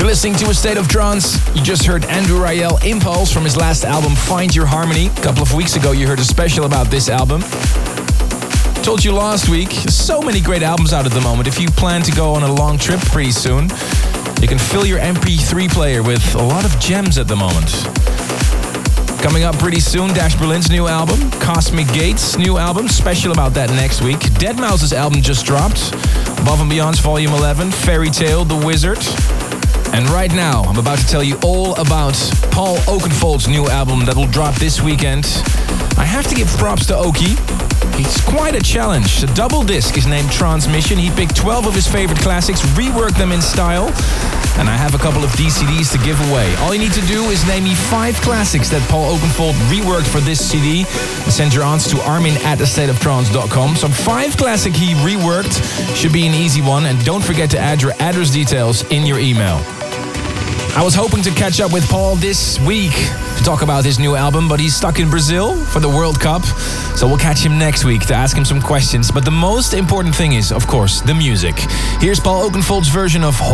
listening to A State of Trance. You just heard Andrew Rayel Impulse from his last album Find Your Harmony. A couple of weeks ago you heard a special about this album. Told you last week, so many great albums out at the moment. If you plan to go on a long trip pretty soon, you can fill your MP3 player with a lot of gems at the moment. Coming up pretty soon, Dash Berlin's new album, Cosmic Gates' new album, special about that next week. Deadmau5's album just dropped, Above and Beyond's Volume 11, Fairy Tale, The Wizard. And right now, I'm about to tell you all about Paul Oakenfold's new album that will drop this weekend. I have to give props to Oki. It's quite a challenge. The double disc is named Transmission. He picked 12 of his favorite classics, reworked them in style, and I have a couple of DCDs to give away. All you need to do is name me 5 classics that Paul Oakenfold reworked for this CD and send your answer to armin@astateoftrance.com. Some 5 classic he reworked should be an easy one, and don't forget to add your address details in your email. I was hoping to catch up with Paul this week to talk about his new album, but he's stuck in Brazil for the World Cup, so we'll catch him next week to ask him some questions. But the most important thing is, of course, the music. Here's Paul Oakenfold's version of